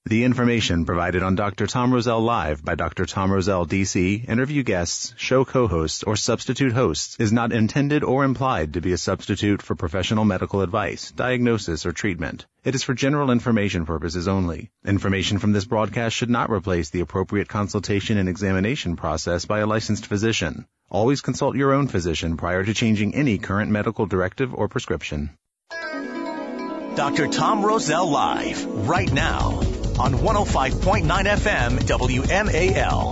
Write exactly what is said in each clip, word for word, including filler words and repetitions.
The information provided on Doctor Tom Rosell Live by Doctor Tom Rosell, D C, interview guests, show co-hosts, or substitute hosts is not intended or implied to be a substitute for professional medical advice, diagnosis, or treatment. It is for general information purposes only. Information from this broadcast should not replace the appropriate consultation and examination process by a licensed physician. Always consult your own physician prior to changing any current medical directive or prescription. Doctor Tom Rosell Live, right now, on one oh five point nine F M W M A L.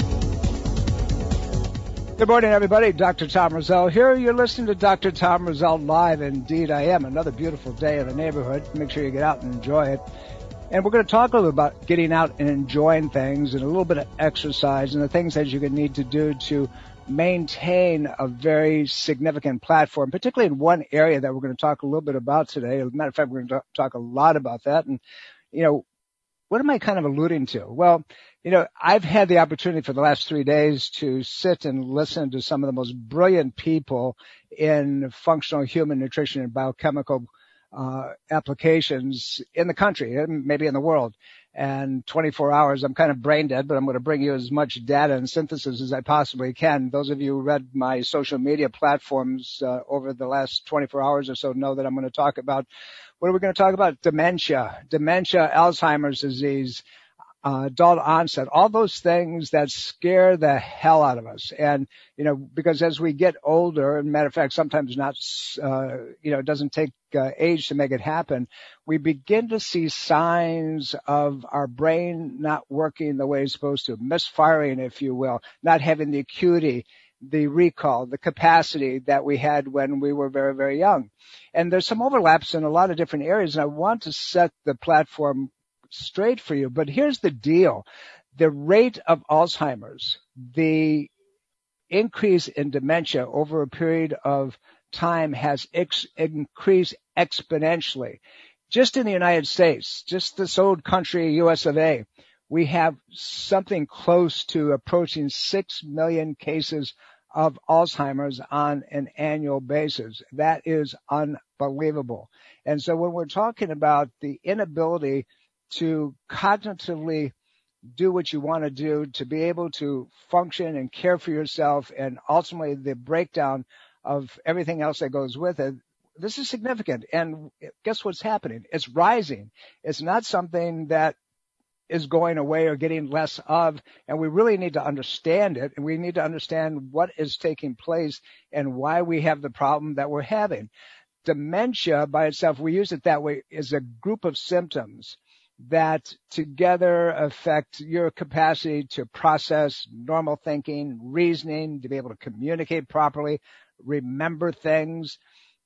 Good morning, everybody. Doctor Tom Rosell here. You're listening to Doctor Tom Rosell Live. Indeed, I am. Another beautiful day in the neighborhood. Make sure you get out and enjoy it. And we're going to talk a little about getting out and enjoying things and a little bit of exercise and the things that you can need to do to maintain a very significant platform, particularly in one area that we're going to talk a little bit about today. As a matter of fact, we're going to talk a lot about that. And, you know, what am I kind of alluding to? Well, you know, I've had the opportunity for the last three days to sit and listen to some of the most brilliant people in functional human nutrition and biochemical uh, applications in the country and maybe in the world. And twenty-four hours, I'm kind of brain dead, but I'm going to bring you as much data and synthesis as I possibly can. Those of you who read my social media platforms uh, over the last twenty-four hours or so know that I'm going to talk about, what are we going to talk about? Dementia, dementia, Alzheimer's disease, uh, adult onset, all those things that scare the hell out of us. And, you know, because as we get older, and matter of fact, sometimes not, uh, you know, it doesn't take uh, age to make it happen, we begin to see signs of our brain not working the way it's supposed to, misfiring, if you will, not having the acuity, the recall, the capacity that we had when we were very, very young. And there's some overlaps in a lot of different areas, and I want to set the platform straight for you. But here's the deal. The rate of Alzheimer's, the increase in dementia over a period of time has ex- increased exponentially. Just in the United States, just this old country, U S of A, we have something close to approaching six million cases of Alzheimer's on an annual basis. That is unbelievable. And so when we're talking about the inability to cognitively do what you want to do, to be able to function and care for yourself, and ultimately the breakdown of everything else that goes with it, this is significant. And guess what's happening? It's rising. It's not something that is going away or getting less of, and we really need to understand it, and we need to understand what is taking place and why we have the problem that we're having. Dementia by itself, we use it that way, is a group of symptoms that together affect your capacity to process normal thinking, reasoning, to be able to communicate properly, remember things,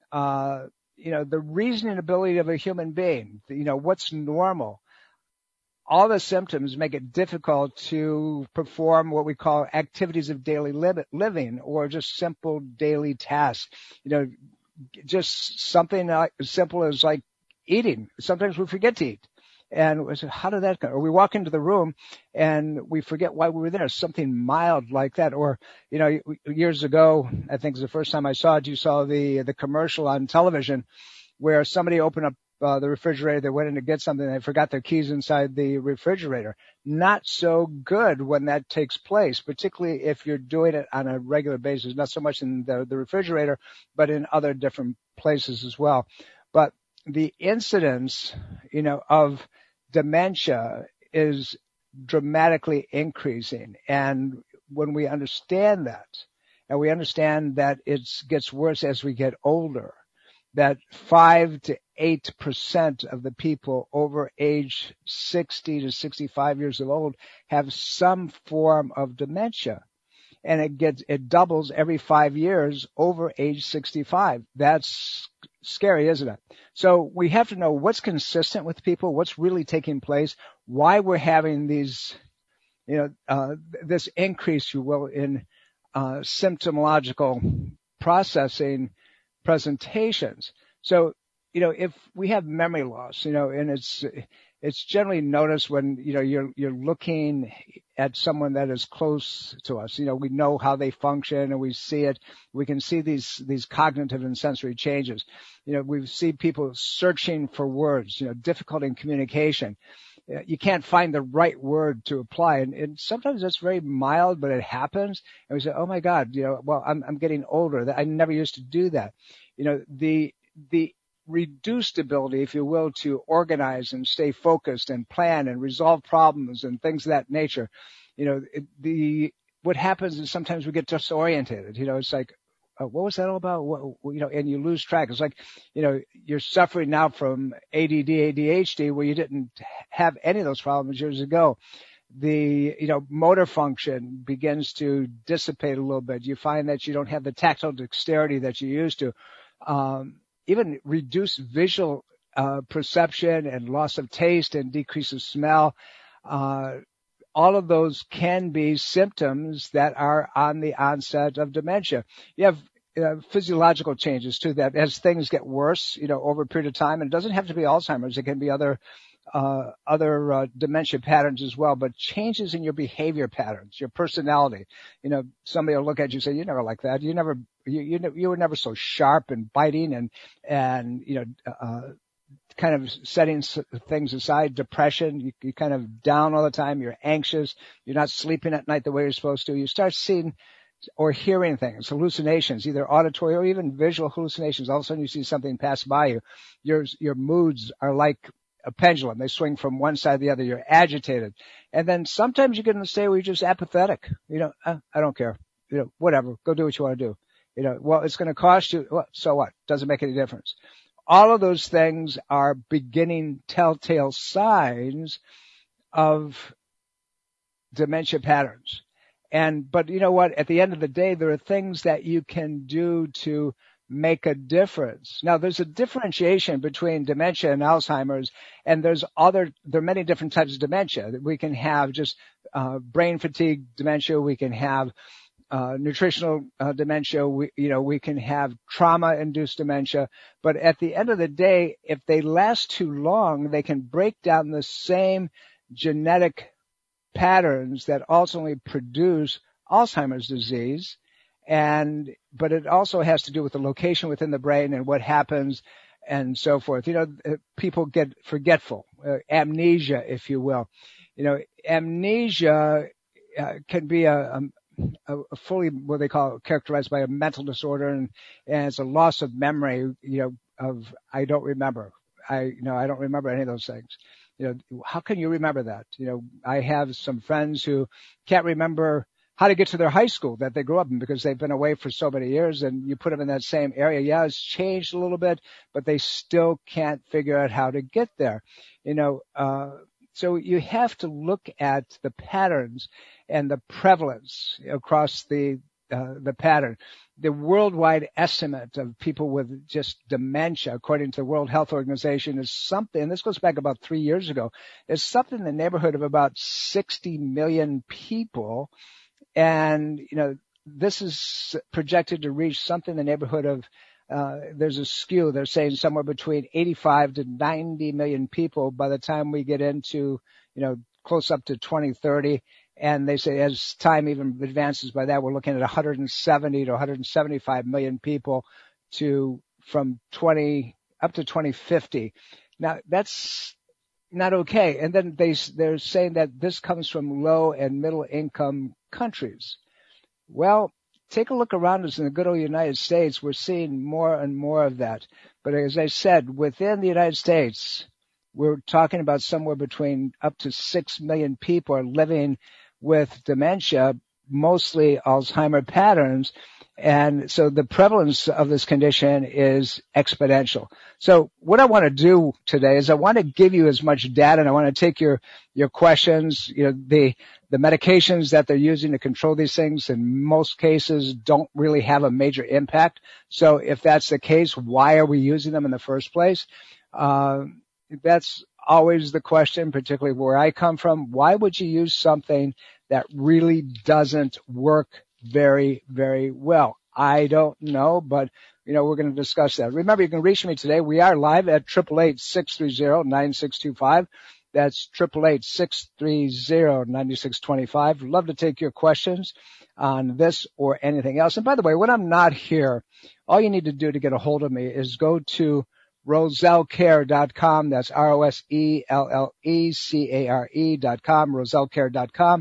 uh, you know, the reasoning ability of a human being, you know, what's normal. All the symptoms make it difficult to perform what we call activities of daily living or just simple daily tasks. You know, just something as simple as like eating. Sometimes we forget to eat. And we said, how did that go? Or we walk into the room and we forget why we were there. Something mild like that. Or, you know, years ago, I think it was the first time I saw it, you saw the the commercial on television where somebody opened up uh, the refrigerator. They went in to get something. And they forgot their keys inside the refrigerator. Not so good when that takes place, particularly if you're doing it on a regular basis, not so much in the, the refrigerator, but in other different places as well. But the incidence, you know, of dementia is dramatically increasing. And when we understand that, and we understand that it gets worse as we get older, that five to eight percent of the people over age sixty to sixty-five years of old have some form of dementia. And it gets, it doubles every five years over age sixty-five. That's scary, isn't it? So we have to know what's consistent with people, what's really taking place, why we're having these, you know, uh, this increase, you will, in uh, symptomological processing presentations. So, you know, if we have memory loss, you know, and it's, it's generally noticed when, you know, you're, you're looking at someone that is close to us. You know, we know how they function and we see it. We can see these, these cognitive and sensory changes. You know, we see people searching for words, you know, difficult in communication. you can't find the right word to apply. And, and sometimes it's very mild, but it happens. And we say, oh my God, you know, well, I'm, I'm getting older. I never used to do that. You know, the, the reduced ability, if you will, to organize and stay focused and plan and resolve problems and things of that nature. You know, it, the, what happens is sometimes we get disoriented. You know, it's like, Uh, what was that all about? What, you know, and you lose track. It's like, you know, you're suffering now from A D D, A D H D, where you didn't have any of those problems years ago. The, you know, motor function begins to dissipate a little bit. You find that you don't have the tactile dexterity that you used to. Um, even reduced visual uh, perception and loss of taste and decrease of smell. Uh, all of those can be symptoms that are on the onset of dementia. You have uh, physiological changes too, that as things get worse, you know, over a period of time, and it doesn't have to be Alzheimer's, it can be other uh, other uh, dementia patterns as well, but changes in your behavior patterns, your personality. You know, somebody will look at you and say, you never like that. You never, you, you, you were never so sharp and biting and, and, you know, uh, kind of setting things aside, depression, you, you're kind of down all the time, you're anxious, you're not sleeping at night the way you're supposed to. You start seeing or hearing things, hallucinations, either auditory or even visual hallucinations. All of a sudden you see something pass by you. Your, your moods are like a pendulum. They swing from one side to the other. You're agitated. And then sometimes you get in a state where you're just apathetic. You know, uh, I don't care. You know, whatever. Go do what you want to do. You know, well, it's going to cost you. Well, so what? Doesn't make any difference. All of those things are beginning telltale signs of dementia patterns. And, but you know what? At the end of the day, there are things that you can do to make a difference. Now, there's a differentiation between dementia and Alzheimer's, and there's other, there are many different types of dementia. We can have just uh, brain fatigue dementia. We can have Uh, nutritional uh, dementia, we, you know, we can have trauma-induced dementia, but at the end of the day, if they last too long, they can break down the same genetic patterns that ultimately produce Alzheimer's disease. And, but it also has to do with the location within the brain and what happens and so forth. You know, people get forgetful, uh, amnesia, if you will. You know, amnesia uh, can be a, a A fully what they call characterized by a mental disorder, and, and it's a loss of memory, you know, of I don't remember. I, you know, I don't remember any of those things. You know, how can you remember that? You know, I have some friends who can't remember how to get to their high school that they grew up in because they've been away for so many years, and you put them in that same area. Yeah, it's changed a little bit, but they still can't figure out how to get there. You know, uh, so you have to look at the patterns and the prevalence across the uh, the pattern. The worldwide estimate of people with just dementia, according to the World Health Organization, is something, and this goes back about three years ago, is something in the neighborhood of about sixty million people. And, you know, this is projected to reach something in the neighborhood of, uh, there's a skew, they're saying somewhere between eighty-five to ninety million people by the time we get into, you know, close up to twenty thirty. And they say as time even advances by that, we're looking at one hundred seventy to one hundred seventy-five million people to from twenty up to twenty fifty. Now that's not okay. And then they, they're saying that this comes from low and middle income countries. Well, take a look around us in the good old United States. We're seeing more and more of that. But as I said, within the United States, we're talking about somewhere between up to six million people are living with dementia, mostly Alzheimer patterns. And so the prevalence of this condition is exponential. So what I want to do today is I want to give you as much data, and I want to take your, your questions. You know, the, the medications that they're using to control these things in most cases don't really have a major impact. So if that's the case, why are we using them in the first place? Uh, that's always the question, particularly where I come from. Why would you use something that really doesn't work very, very well? I don't know, but, you know, we're going to discuss that. Remember, you can reach me today. We are live at eight eight eight, six three zero, nine six two five. That's eight eight eight, six three zero, nine six two five. Love to take your questions on this or anything else. And by the way, when I'm not here, all you need to do to get a hold of me is go to roselle care dot com. That's R O S E L L E C A R E dot com, roselle care dot com.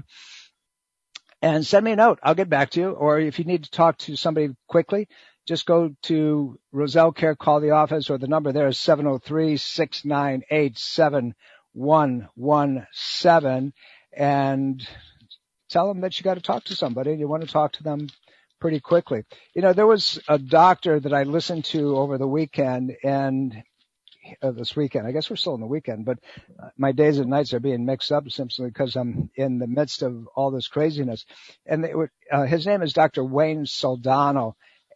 And send me a note. I'll get back to you. Or if you need to talk to somebody quickly, just go to Roselle Care, call the office, or the number there is seven oh three, six nine eight, seven one one seven. And tell them that you got to talk to somebody and you want to talk to them pretty quickly. You know, there was a doctor that I listened to over the weekend and uh, this weekend, I guess we're still in the weekend, but uh, my days and nights are being mixed up simply because I'm in the midst of all this craziness. And they were, uh, his name is Doctor Wayne Soldano,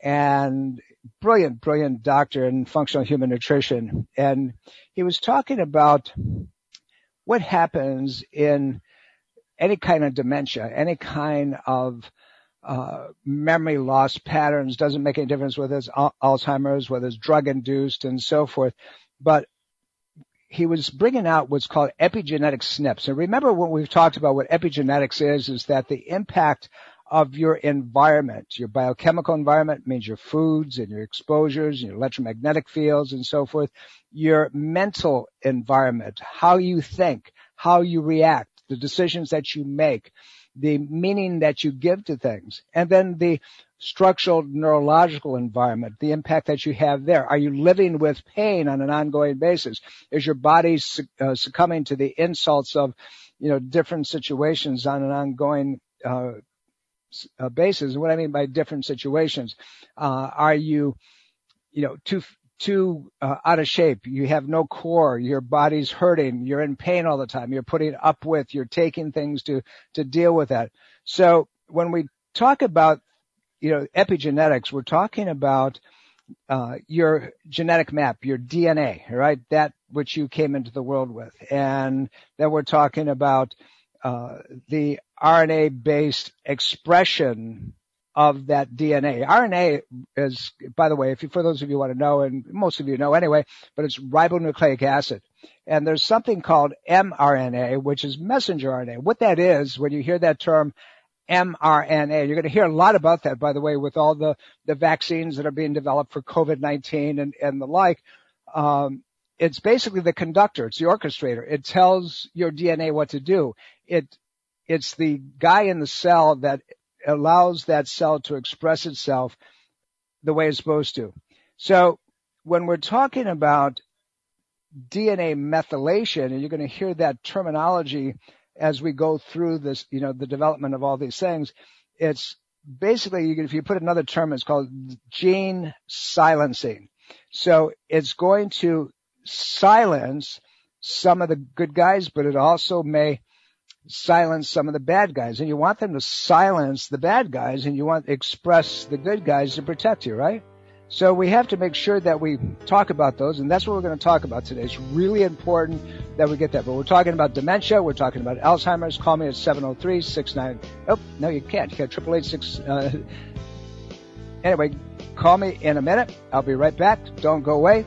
and brilliant, brilliant doctor in functional human nutrition. And he was talking about what happens in any kind of dementia, any kind of uh memory loss patterns. Doesn't make any difference whether it's Alzheimer's, whether it's drug induced and so forth. But he was bringing out what's called epigenetic S N Ps. And remember what we've talked about, what epigenetics is, is that the impact of your environment, your biochemical environment, means your foods and your exposures and your electromagnetic fields and so forth, your mental environment, how you think, how you react, the decisions that you make, the meaning that you give to things, and then the structural neurological environment, the impact that you have there. Are you living with pain on an ongoing basis? Is your body uh, succumbing to the insults of, you know, different situations on an ongoing uh, uh basis? And what I mean by different situations, uh, are you, you know, too too uh, out of shape? You have no core. Your body's hurting. You're in pain all the time. You're putting up with. You're taking things to to deal with that. So when we talk about, you know, epigenetics, we're talking about uh your genetic map, your D N A, right? That which you came into the world with. And then we're talking about uh the R N A-based expression of that D N A. R N A is, by the way, if you, for those of you who want to know, and most of you know anyway, but it's ribonucleic acid. And there's something called mRNA, which is messenger R N A. What that is, when you hear that term mRNA, you're going to hear a lot about that, by the way, with all the, the vaccines that are being developed for COVID nineteen and, and the like. Um, it's basically the conductor. It's the orchestrator. It tells your D N A what to do. It, it's the guy in the cell that allows that cell to express itself the way it's supposed to. So when we're talking about D N A methylation, and you're going to hear that terminology as we go through this, you know, the development of all these things, it's basically, you can, if you put another term, it's called gene silencing. So it's going to silence some of the good guys, but it also may silence some of the bad guys. And you want them to silence the bad guys, and you want to express the good guys to protect you, right? So we have to make sure that we talk about those, and that's what we're going to talk about today. It's really important that we get that. But we're talking about dementia. We're talking about Alzheimer's. Call me at seven oh three, six nine. Oh, no, you can't. You got triple eight six. Uh, anyway, call me in a minute. I'll be right back. Don't go away.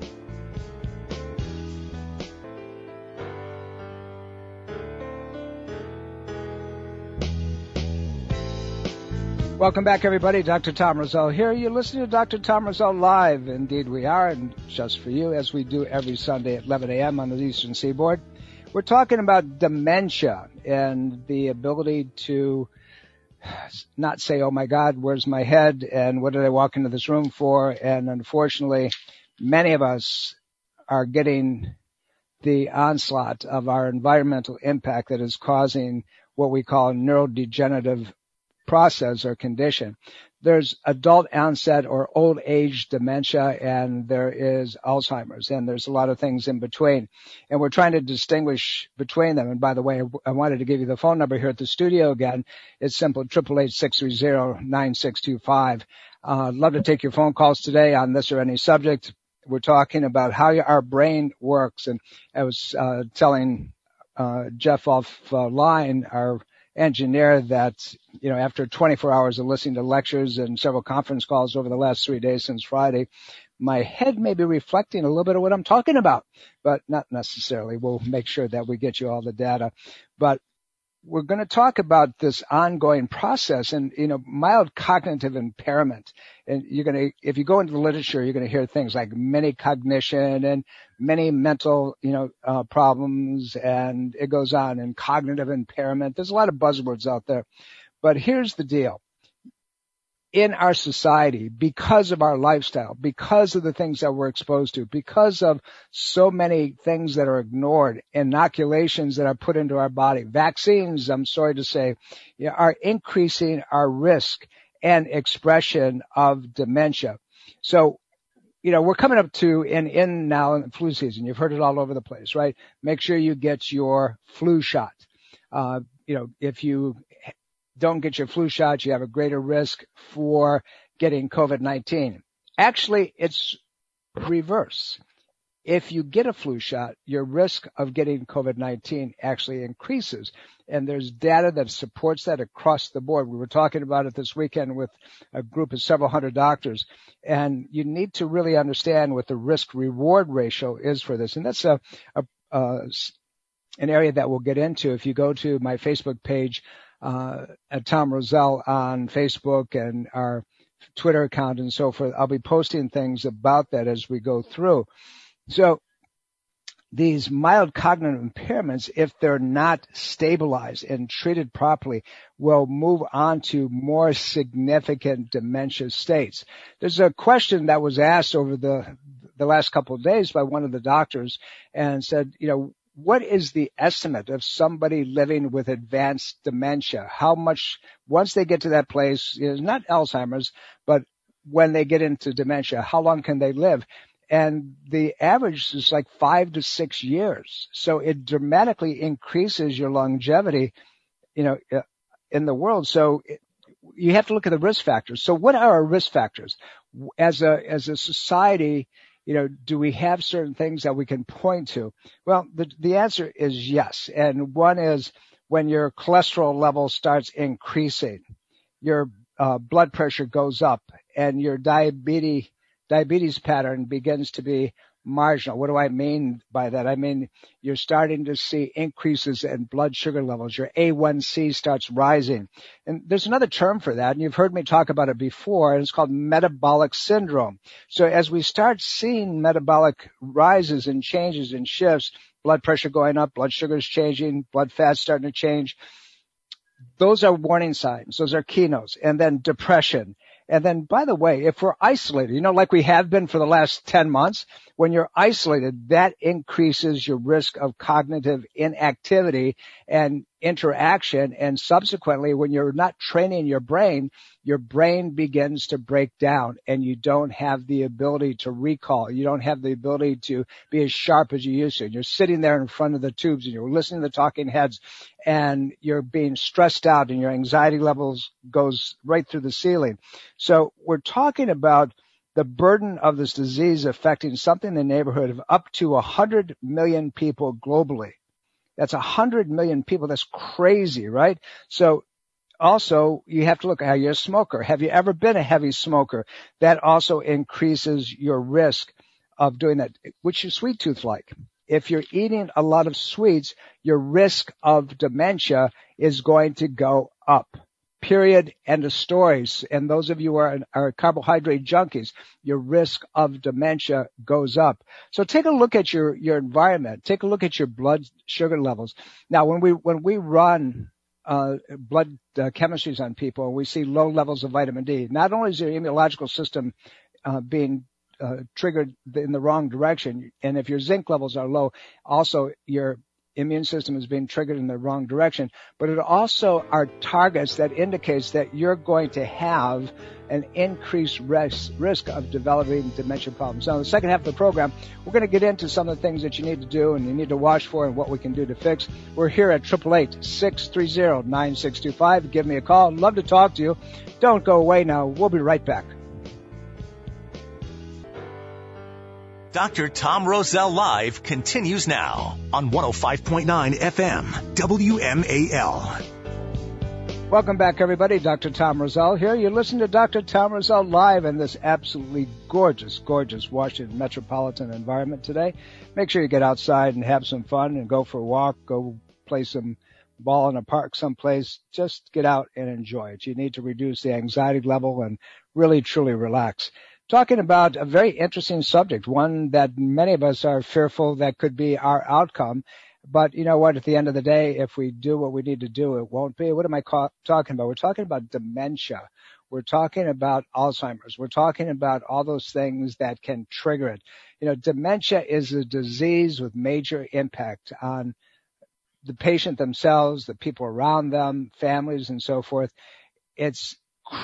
Welcome back, everybody. Doctor Tom Roselle here. You're listening to Doctor Tom Roselle Live. Indeed, we are, and just for you, as we do every Sunday at eleven a.m. on the Eastern Seaboard. We're talking about dementia and the ability to not say, oh, my God, where's my head, and what did I walk into this room for? And unfortunately, many of us are getting the onslaught of our environmental impact that is causing what we call neurodegenerative process or condition. There's adult onset or old age dementia, and there is Alzheimer's, and there's a lot of things in between. And we're trying to distinguish between them. And by the way, I wanted to give you the phone number here at the studio again. It's simple, eight eight eight, six three zero, nine six two five. Uh, I'd love to take your phone calls today on this or any subject. We're talking about how our brain works. And I was uh, telling uh, Jeff offline, our engineer, that, you know, after twenty-four hours of listening to lectures and several conference calls over the last three days since Friday, my head may be reflecting a little bit of what I'm talking about, but not necessarily. We'll make sure that we get you all the data. But we're going to talk about this ongoing process and, you know, mild cognitive impairment. And you're going to, if you go into the literature, you're going to hear things like many cognition and many mental, you know, uh, problems, and it goes on, and cognitive impairment. There's a lot of buzzwords out there. But here's the deal. In our society, because of our lifestyle, because of the things that we're exposed to, because of so many things that are ignored, inoculations that are put into our body, vaccines, I'm sorry to say, you know, are increasing our risk and expression of dementia. So, you know, we're coming up to and in now in flu season. You've heard it all over the place, right? Make sure you get your flu shot. Uh, you know, if you don't get your flu shot, you have a greater risk for getting COVID nineteen. Actually, it's reverse. If you get a flu shot, your risk of getting COVID nineteen actually increases. And there's data that supports that across the board. We were talking about it this weekend with a group of several hundred doctors. And you need to really understand what the risk-reward ratio is for this. And that's a, a, a an area that we'll get into. If you go to my Facebook page, Uh, at Tom Rosell on Facebook and our Twitter account and so forth, I'll be posting things about that as we go through. So these mild cognitive impairments, if they're not stabilized and treated properly, will move on to more significant dementia states. There's a question that was asked over the the last couple of days by one of the doctors and said, you know, what is the estimate of somebody living with advanced dementia? How much, once they get to that place, you know, not Alzheimer's, but when they get into dementia, how long can they live? And the average is like five to six years. So it dramatically increases your longevity, you know, in the world. So it, you have to look at the risk factors. So what are our risk factors? As a, as a society, you know, do we have certain things that we can point to? Well, the, the answer is yes. And one is when your cholesterol level starts increasing, your uh, blood pressure goes up, and your diabetes, diabetes pattern begins to be marginal. What do I mean by that? I mean, you're starting to see increases in blood sugar levels. Your A one C starts rising. And there's another term for that, and you've heard me talk about it before, and it's called metabolic syndrome. So as we start seeing metabolic rises and changes and shifts, blood pressure going up, blood sugars changing, blood fat starting to change, those are warning signs. Those are keynotes. And then depression. And then, by the way, if we're isolated, you know, like we have been for the last ten months, when you're isolated, that increases your risk of cognitive inactivity and interaction. And subsequently, when you're not training your brain, your brain begins to break down, and you don't have the ability to recall. You don't have the ability to be as sharp as you used to. And you're sitting there in front of the tubes, and you're listening to the talking heads, and you're being stressed out, and your anxiety levels goes right through the ceiling. So we're talking about the burden of this disease affecting something in the neighborhood of up to one hundred million people globally. That's one hundred million people. That's crazy, right? So also, you have to look at how you're a smoker. Have you ever been a heavy smoker? That also increases your risk of doing that. What's your sweet tooth like? If you're eating a lot of sweets, your risk of dementia is going to go up. Period. End of stories. And those of you who are, are carbohydrate junkies, your risk of dementia goes up. So take a look at your, your environment. Take a look at your blood sugar levels. Now, when we, when we run, uh, blood uh, chemistries on people, we see low levels of vitamin D. Not only is your immunological system, uh, being uh, triggered in the wrong direction, and if your zinc levels are low, also your immune system is being triggered in the wrong direction, but it also are targets that indicates that you're going to have an increased risk, risk of developing dementia problems. Now, in the second half of the program, we're going to get into some of the things that you need to do and you need to watch for and what we can do to fix. We're here at eight eight eight, six three zero, nine six two five. Give me a call. I'd love to talk to you. Don't go away now. We'll be right back. Doctor Tom Rosell Live continues now on one oh five point nine F M, W M A L. Welcome back, everybody. Doctor Tom Rosell here. You're listening to Doctor Tom Rosell Live in this absolutely gorgeous, gorgeous Washington metropolitan environment today. Make sure you get outside and have some fun and go for a walk, go play some ball in a park someplace, just get out and enjoy it. You need to reduce the anxiety level and really, truly relax. Talking about a very interesting subject, one that many of us are fearful that could be our outcome. But you know what? At the end of the day, if we do what we need to do, it won't be. What am I ca- talking about? We're talking about dementia. We're talking about Alzheimer's. We're talking about all those things that can trigger it. You know, dementia is a disease with major impact on the patient themselves, the people around them, families, and so forth. It's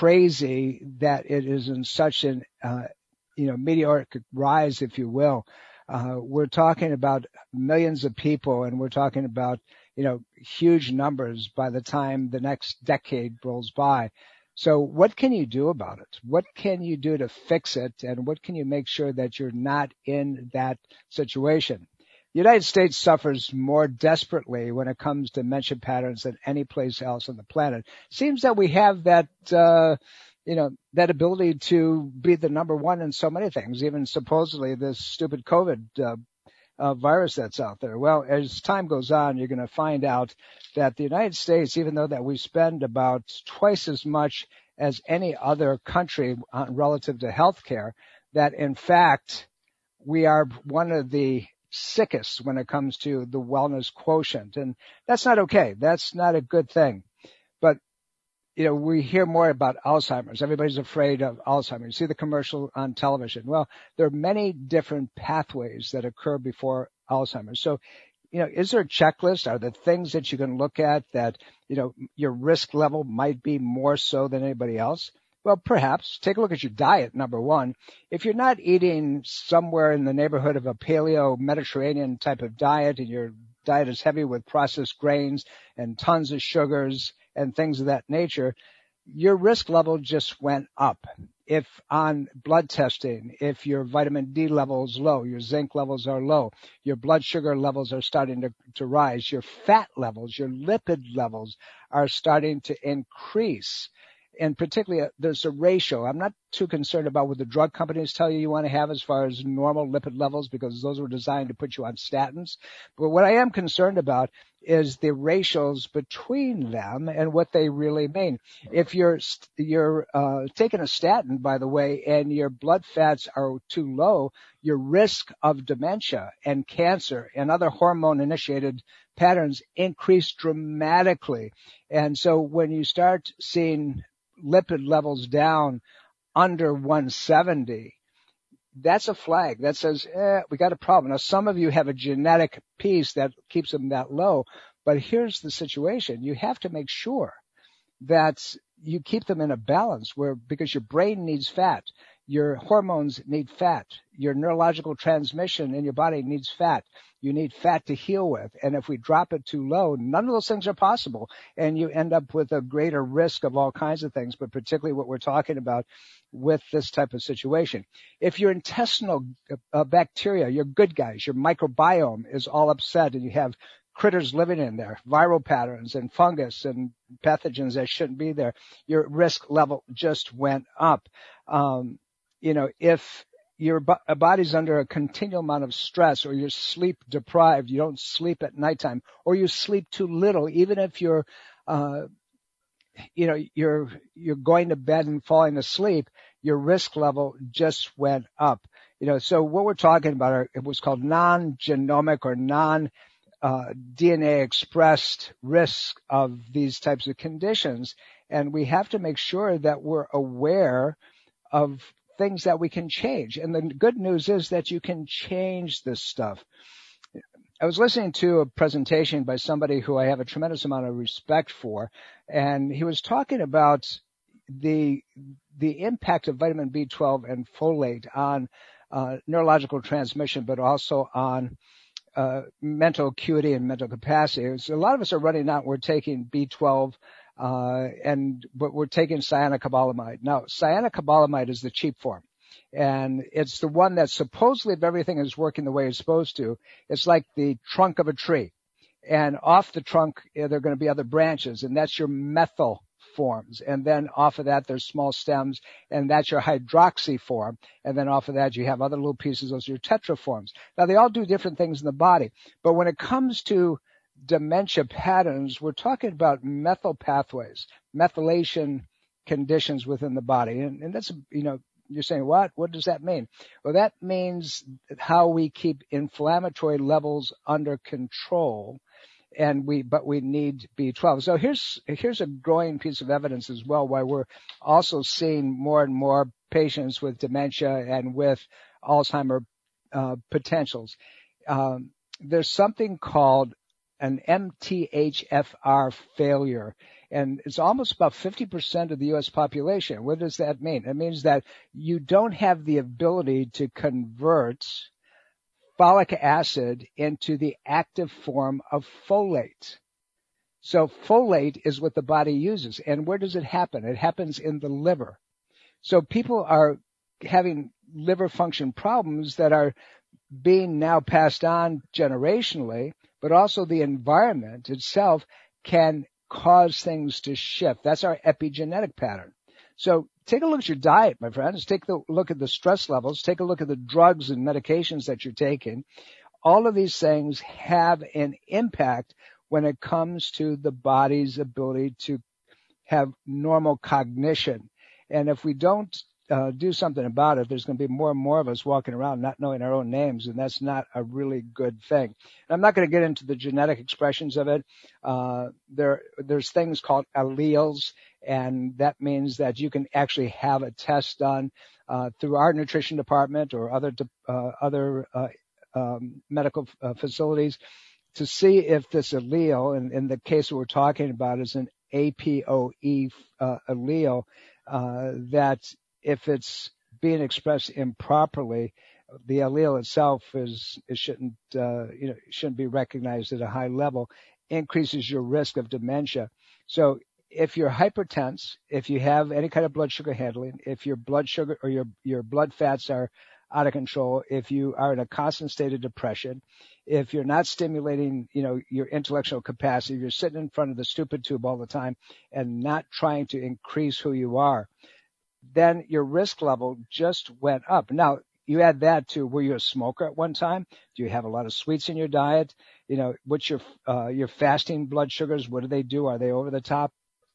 crazy that it is in such an, uh, you know, meteoric rise, if you will. Uh, we're talking about millions of people, and we're talking about, you know, huge numbers by the time the next decade rolls by. So what can you do about it? What can you do to fix it? And what can you make sure that you're not in that situation? The United States suffers more desperately when it comes to dementia patterns than any place else on the planet. Seems that we have that, uh, you know, that ability to be the number one in so many things, even supposedly this stupid COVID uh, uh, virus that's out there. Well, as time goes on, you're going to find out that the United States, even though that we spend about twice as much as any other country uh, relative to healthcare, that in fact we are one of the sickest when it comes to the wellness quotient. And that's not okay. That's not a good thing. But, you know, we hear more about Alzheimer's. Everybody's afraid of Alzheimer's. You see the commercial on television. Well, there are many different pathways that occur before Alzheimer's. So, you know, is there a checklist? Are there things that you can look at that, you know, your risk level might be more so than anybody else? Well, perhaps. Take a look at your diet, number one. If you're not eating somewhere in the neighborhood of a paleo-Mediterranean type of diet, and your diet is heavy with processed grains and tons of sugars and things of that nature, your risk level just went up. If on blood testing, if your vitamin D level is low, your zinc levels are low, your blood sugar levels are starting to, to rise, your fat levels, your lipid levels are starting to increase. And particularly, uh, there's a ratio. I'm not too concerned about what the drug companies tell you you want to have as far as normal lipid levels, because those were designed to put you on statins. But what I am concerned about is the ratios between them and what they really mean. If you're you're uh, taking a statin, by the way, and your blood fats are too low, your risk of dementia and cancer and other hormone-initiated patterns increase dramatically. And so when you start seeing lipid levels down under one seventy, that's a flag that says, eh, we got a problem. Now, some of you have a genetic piece that keeps them that low, but here's the situation. You have to make sure that you keep them in a balance where, because your brain needs fat, your hormones need fat, your neurological transmission in your body needs fat. You need fat to heal with. And if we drop it too low, none of those things are possible. And you end up with a greater risk of all kinds of things, but particularly what we're talking about with this type of situation. If your intestinal uh, bacteria, your good guys, your microbiome is all upset and you have critters living in there, viral patterns and fungus and pathogens that shouldn't be there, your risk level just went up. Um, you know, if your body's under a continual amount of stress, or you're sleep deprived, you don't sleep at nighttime, or you sleep too little, even if you're, uh, you know, you're, you're going to bed and falling asleep, your risk level just went up. You know, so what we're talking about are, it was called non-genomic or non uh, D N A expressed risk of these types of conditions. And we have to make sure that we're aware of things that we can change. And the good news is that you can change this stuff. I was listening to a presentation by somebody who I have a tremendous amount of respect for, and he was talking about the the impact of vitamin B twelve and folate on uh, neurological transmission, but also on uh, mental acuity and mental capacity. So a lot of us are running out. We're taking B twelve, uh, and but we're taking cyanocobalamin. Now, cyanocobalamin is the cheap form, and it's the one that supposedly, if everything is working the way it's supposed to, it's like the trunk of a tree, and off the trunk there are going to be other branches, and that's your methyl forms. And then off of that, there's small stems, and that's your hydroxy form. And then off of that, you have other little pieces. Those are your tetraforms. Now, they all do different things in the body. But when it comes to dementia patterns, we're talking about methyl pathways, methylation conditions within the body. And, and that's, you know, you're saying, what? What does that mean? Well, that means how we keep inflammatory levels under control. And we, but we need B twelve. So here's, here's a growing piece of evidence as well, why we're also seeing more and more patients with dementia and with Alzheimer uh, potentials. Um, there's something called an M T H F R failure, and it's almost about fifty percent of the U S population. What does that mean? It means that you don't have the ability to convert folic acid into the active form of folate. So folate is what the body uses. And where does it happen? It happens in the liver. So people are having liver function problems that are being now passed on generationally, but also the environment itself can cause things to shift. That's our epigenetic pattern. So take a look at your diet, my friends. Take a look at the stress levels. Take a look at the drugs and medications that you're taking. All of these things have an impact when it comes to the body's ability to have normal cognition. And if we don't uh, do something about it, there's going to be more and more of us walking around not knowing our own names, and that's not a really good thing. And I'm not going to get into the genetic expressions of it. Uh, there, there's things called alleles, and that means that you can actually have a test done uh, through our nutrition department or other uh, other uh, um, medical uh, facilities to see if this allele, and in the case that we're talking about, is an A P O E uh, allele, uh, that if it's being expressed improperly, the allele itself is it shouldn't uh, you know shouldn't be recognized at a high level, increases your risk of dementia. So if you're hypertense, if you have any kind of blood sugar handling, if your blood sugar or your your blood fats are out of control, if you are in a constant state of depression, if you're not stimulating, you know, your intellectual capacity, if you're sitting in front of the stupid tube all the time and not trying to increase who you are, then your risk level just went up. Now, you add that to, were you a smoker at one time? Do you have a lot of sweets in your diet? You know, what's your uh, your fasting blood sugars? What do they do? Are they over the top?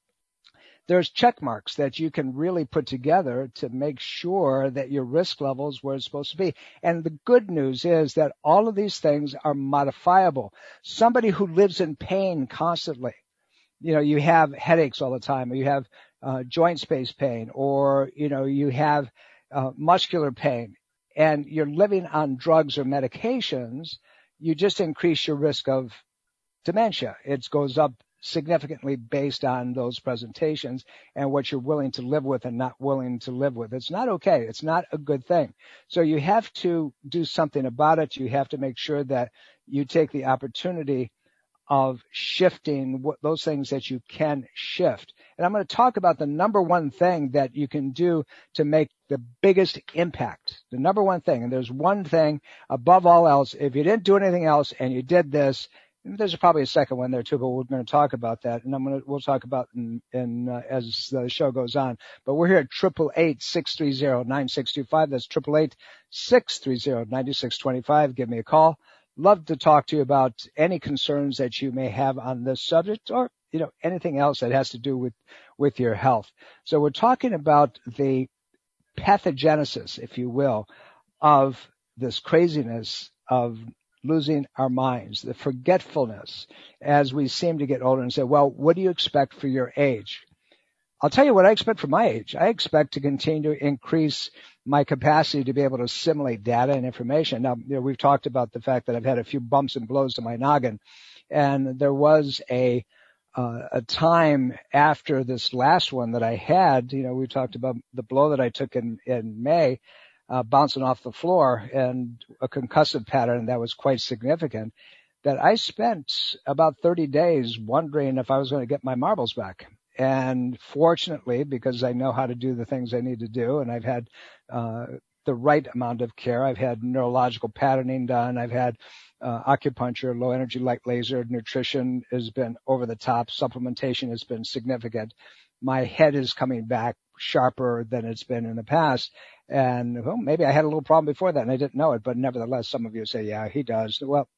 There's check marks that you can really put together to make sure that your risk level is where it's supposed to be. And the good news is that all of these things are modifiable. Somebody who lives in pain constantly, you know, you have headaches all the time, or you have uh, joint space pain, or, you know, you have uh, muscular pain, and you're living on drugs or medications, you just increase your risk of dementia. It goes up significantly based on those presentations and what you're willing to live with and not willing to live with. It's not okay. It's not a good thing. So you have to do something about it. You have to make sure that you take the opportunity of shifting what, those things that you can shift. And I'm going to talk about the number one thing that you can do to make the biggest impact. The number one thing, and there's one thing above all else, if you didn't do anything else and you did this, there's probably a second one there too, but we're going to talk about that, and I'm going to we'll talk about in, in uh, as the show goes on. But we're here at triple eight six three zero nine six two five. That's triple eight six three zero nine six two five. Give me a call. Love to talk to you about any concerns that you may have on this subject, or you know anything else that has to do with with your health. So we're talking about the pathogenesis, if you will, of this craziness of losing our minds, the forgetfulness as we seem to get older and say, well, what do you expect for your age? I'll tell you what I expect for my age. I expect to continue to increase my capacity to be able to assimilate data and information. Now, you know, we've talked about the fact that I've had a few bumps and blows to my noggin, and there was a uh, a time after this last one that I had, you know, we talked about the blow that I took in, in May, Uh, bouncing off the floor, and a concussive pattern that was quite significant, that I spent about thirty days wondering if I was going to get my marbles back. And fortunately, because I know how to do the things I need to do, and I've had uh, the right amount of care, I've had neurological patterning done, I've had uh, acupuncture, low energy light laser, nutrition has been over the top, supplementation has been significant. My head is coming back sharper than it's been in the past. And well, maybe I had a little problem before that and I didn't know it, but nevertheless, some of you say, yeah, he does. Well,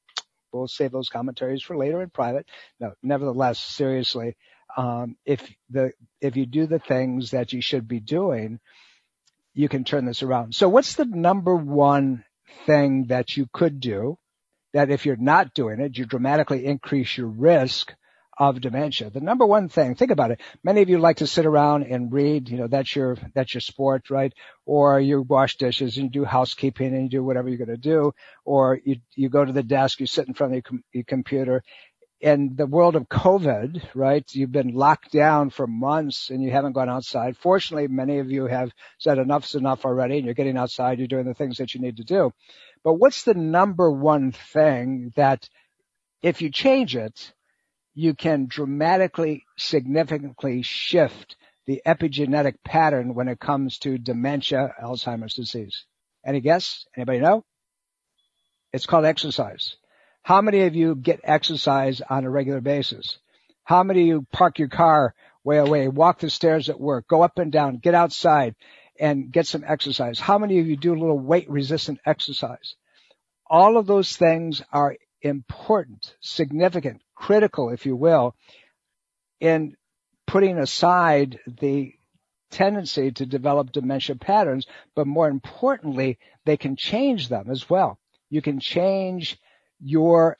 we'll save those commentaries for later in private. No, nevertheless, seriously, um, if the if you do the things that you should be doing, you can turn this around. So what's the number one thing that you could do that if you're not doing it, you dramatically increase your risk of dementia? The number one thing, think about it. Many of you like to sit around and read, you know, that's your, that's your sport, right? Or you wash dishes and you do housekeeping and you do whatever you're going to do. Or you, you go to the desk, you sit in front of your, com- your computer. In the world of COVID, right, you've been locked down for months and you haven't gone outside. Fortunately, many of you have said enough's enough already and you're getting outside, you're doing the things that you need to do. But what's the number one thing that if you change it, you can dramatically, significantly shift the epigenetic pattern when it comes to dementia, Alzheimer's disease? Any guess? Anybody know? It's called exercise. How many of you get exercise on a regular basis? How many of you park your car way away, walk the stairs at work, go up and down, get outside and get some exercise? How many of you do a little weight-resistant exercise? All of those things are important, significant, critical, if you will, in putting aside the tendency to develop dementia patterns, but more importantly, they can change them as well. You can change your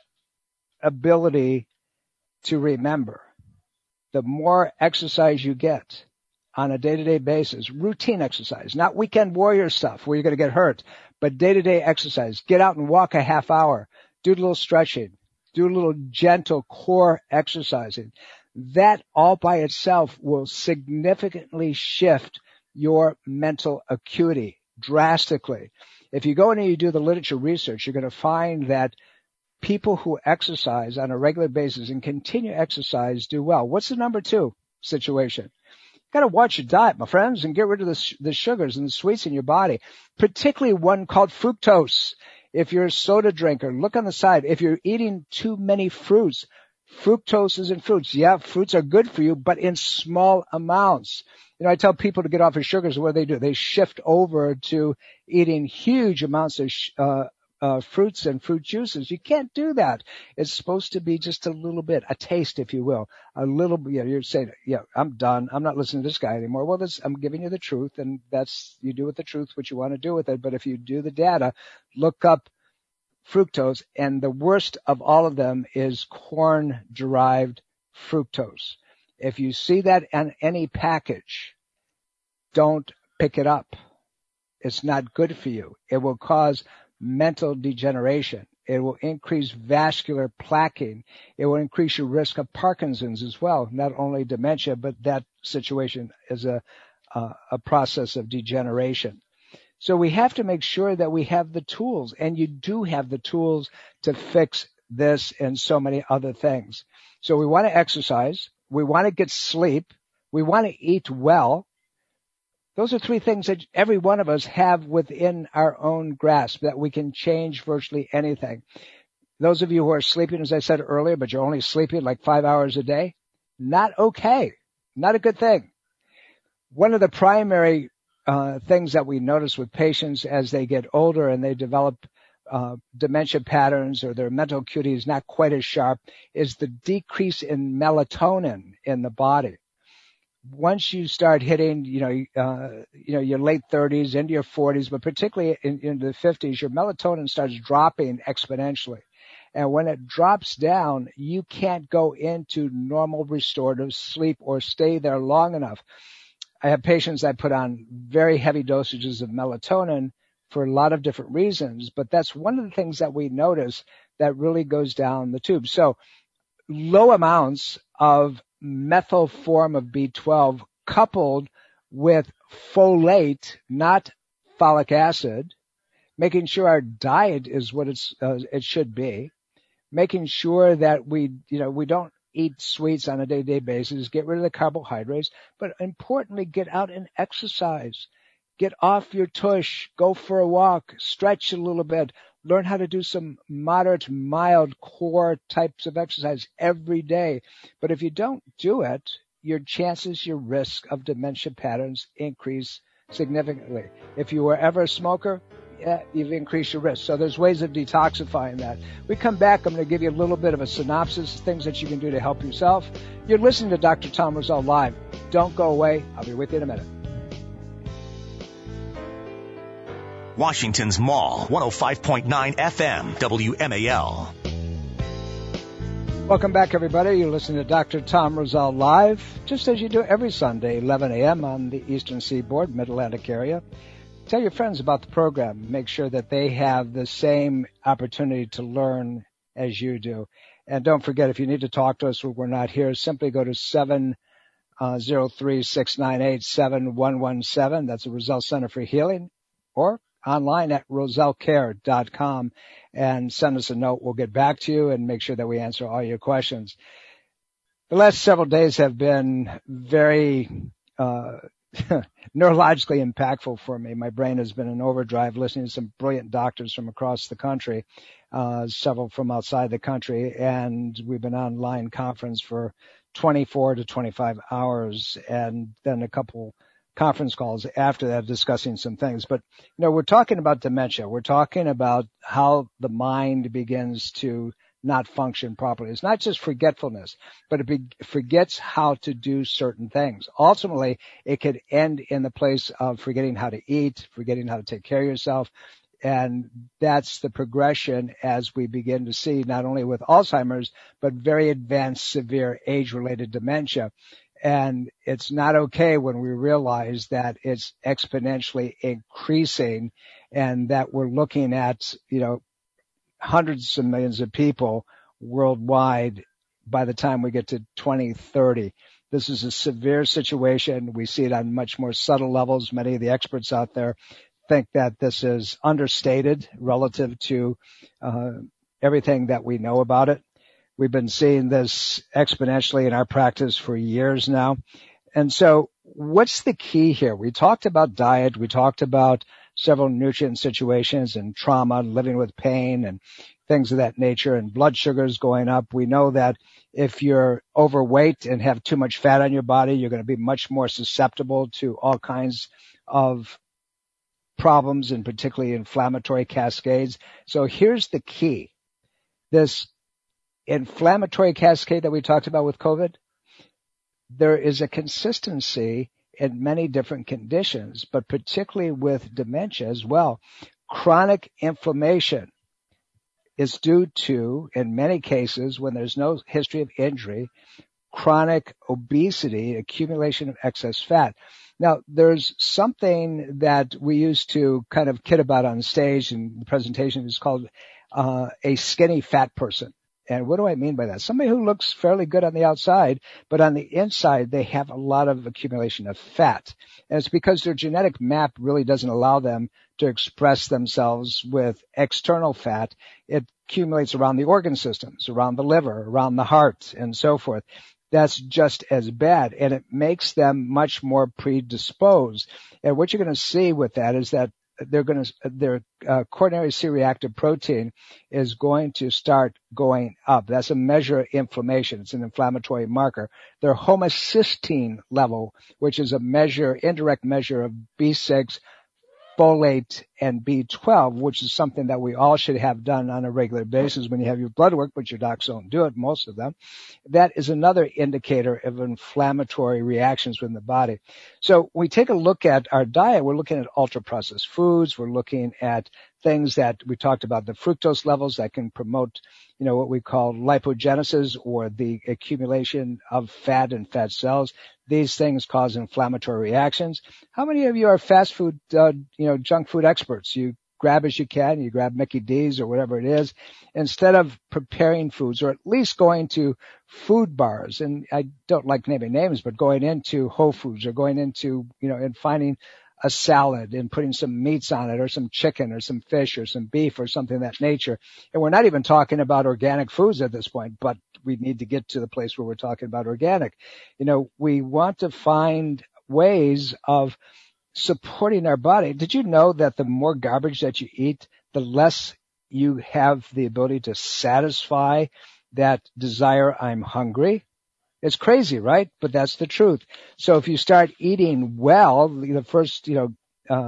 ability to remember. The more exercise you get on a day-to-day basis, routine exercise, not weekend warrior stuff where you're going to get hurt, but day-to-day exercise. Get out and walk a half hour. Do a little stretching. Do a little gentle core exercising. That all by itself will significantly shift your mental acuity drastically. If you go in and you do the literature research, you're going to find that people who exercise on a regular basis and continue exercise do well. What's the number two situation? You've got to watch your diet, my friends, and get rid of the, the sugars and the sweets in your body, particularly one called fructose. If you're a soda drinker, look on the side. If you're eating too many fruits, fructose is in fruits. Yeah, fruits are good for you, but in small amounts. You know, I tell people to get off of sugars. What do they do? They shift over to eating huge amounts of uh, uh, fruits and fruit juices. You can't do that. It's supposed to be just a little bit, a taste, if you will. A little bit. Yeah, you're saying, yeah, I'm done. I'm not listening to this guy anymore. Well, this, I'm giving you the truth, and that's, you do with the truth what you want to do with it. But if you do the data, look up fructose, and the worst of all of them is corn-derived fructose. If you see that on any package, don't pick it up. It's not good for you. It will cause mental degeneration. It will increase vascular plaquing. It will increase your risk of Parkinson's as well. Not only dementia, but that situation is a, uh, a process of degeneration. So we have to make sure that we have the tools, and you do have the tools to fix this and so many other things. So we want to exercise. We want to get sleep. We want to eat well. Those are three things that every one of us have within our own grasp, that we can change virtually anything. Those of you who are sleeping, as I said earlier, but you're only sleeping like five hours a day, not okay. Not a good thing. One of the primary uh, things that we notice with patients as they get older and they develop uh, dementia patterns, or their mental acuity is not quite as sharp, is the decrease in melatonin in the body. Once you start hitting, you know, uh, you know, your late thirties into your forties, but particularly in, in the fifties, your melatonin starts dropping exponentially. And when it drops down, you can't go into normal restorative sleep or stay there long enough. I have patients that put on very heavy dosages of melatonin for a lot of different reasons, but that's one of the things that we notice that really goes down the tube. So low amounts of methyl form of B twelve coupled with folate, not folic acid, making sure our diet is what it's, uh, it should be, making sure that we, you know, we don't eat sweets on a day-to-day basis, get rid of the carbohydrates, but importantly, get out and exercise. Get off your tush, go for a walk, stretch a little bit, learn how to do some moderate, mild core types of exercise every day. But if you don't do it, your chances, your risk of dementia patterns increase significantly. If you were ever a smoker, uh, you've increased your risk. So there's ways of detoxifying that. We come back, I'm going to give you a little bit of a synopsis, things that you can do to help yourself. You're listening to Doctor Tom Rosell Live. Don't go away. I'll be with you in a minute. Washington's Mall, one oh five point nine F M, W M A L. Welcome back, everybody. You're listening to Doctor Tom Rosell Live, just as you do every Sunday, eleven a.m. on the Eastern Seaboard, Mid-Atlantic area. Tell your friends about the program. Make sure that they have the same opportunity to learn as you do. And don't forget, if you need to talk to us when we're not here, simply go to seven oh three, six nine eight, seven one one seven. That's the Rosell Center for Healing. Or online at rosell care dot com and send us a note. We'll get back to you and make sure that we answer all your questions. The last several days have been very uh neurologically impactful for me. My brain has been in overdrive listening to some brilliant doctors from across the country, uh several from outside the country, and we've been online conference for twenty-four to twenty-five hours, and then a couple conference calls after that discussing some things. But, you know, we're talking about dementia. We're talking about how the mind begins to not function properly. It's not just forgetfulness, but it be, forgets how to do certain things. Ultimately, it could end in the place of forgetting how to eat, forgetting how to take care of yourself. And that's the progression as we begin to see not only with Alzheimer's, but very advanced, severe age-related dementia. And it's not okay when we realize that it's exponentially increasing and that we're looking at, you know, hundreds of millions of people worldwide by the time we get to twenty thirty. This is a severe situation. We see it on much more subtle levels. Many of the experts out there think that this is understated relative to uh, everything that we know about it. We've been seeing this exponentially in our practice for years now. And so what's the key here? We talked about diet. We talked about several nutrient situations and trauma, living with pain and things of that nature, and blood sugars going up. We know that if you're overweight and have too much fat on your body, you're going to be much more susceptible to all kinds of problems, and particularly inflammatory cascades. So here's the key. This inflammatory cascade that we talked about with COVID, there is a consistency in many different conditions, but particularly with dementia as well. Chronic inflammation is due to, in many cases, when there's no history of injury, chronic obesity, accumulation of excess fat. Now, there's something that we used to kind of kid about on stage, and the presentation is called uh, a skinny fat person. And what do I mean by that? Somebody who looks fairly good on the outside, but on the inside, they have a lot of accumulation of fat. And it's because their genetic map really doesn't allow them to express themselves with external fat. It accumulates around the organ systems, around the liver, around the heart, and so forth. That's just as bad, and it makes them much more predisposed. And what you're going to see with that is that they're going to, their uh, coronary C-reactive protein is going to start going up. That's a measure of inflammation. It's an inflammatory marker. Their homocysteine level, which is a measure, indirect measure of B six, folate, and B twelve, which is something that we all should have done on a regular basis when you have your blood work, but your docs don't do it, most of them. That is another indicator of inflammatory reactions within the body. So when we take a look at our diet, we're looking at ultra-processed foods. We're looking at things that we talked about, the fructose levels that can promote, you know, what we call lipogenesis, or the accumulation of fat and fat cells. These things cause inflammatory reactions. How many of you are fast food, uh, you know, junk food experts? You grab as you can, you grab Mickey D's or whatever it is, instead of preparing foods, or at least going to food bars. And I don't like naming names, but going into Whole Foods, or going into, you know, and finding a salad and putting some meats on it, or some chicken or some fish or some beef or something of that nature. And we're not even talking about organic foods at this point, but we need to get to the place where we're talking about organic. You know, we want to find ways of supporting our body. Did you know that the more garbage that you eat, the less you have the ability to satisfy that desire, I'm hungry? It's crazy, right? But that's the truth. So if you start eating well, the first, you know, uh,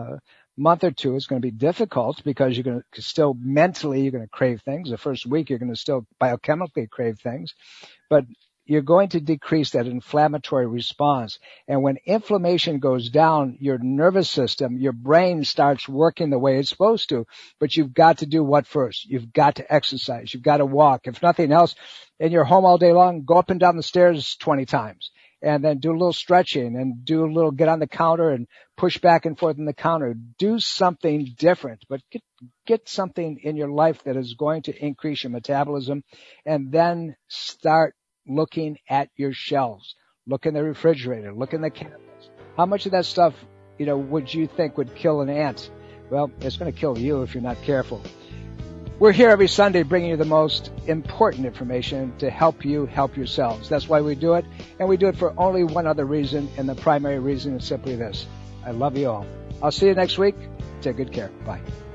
month or two, it's going to be difficult because you're going to still mentally, you're going to crave things. The first week, you're going to still biochemically crave things, but you're going to decrease that inflammatory response. And when inflammation goes down, your nervous system, your brain starts working the way it's supposed to. But you've got to do what first? You've got to exercise. You've got to walk. If nothing else, and you're home all day long, go up and down the stairs twenty times. And then do a little stretching and do a little, get on the counter and push back and forth on the counter. Do something different, but get, get something in your life that is going to increase your metabolism, and then start looking at your shelves. Look in the refrigerator. Look in the cabinets. How much of that stuff, you know, would you think would kill an ant? Well, it's going to kill you if you're not careful. We're here every Sunday bringing you the most important information to help you help yourselves. That's why we do it, and we do it for only one other reason, and the primary reason is simply this. I love you all. I'll see you next week. Take good care. Bye.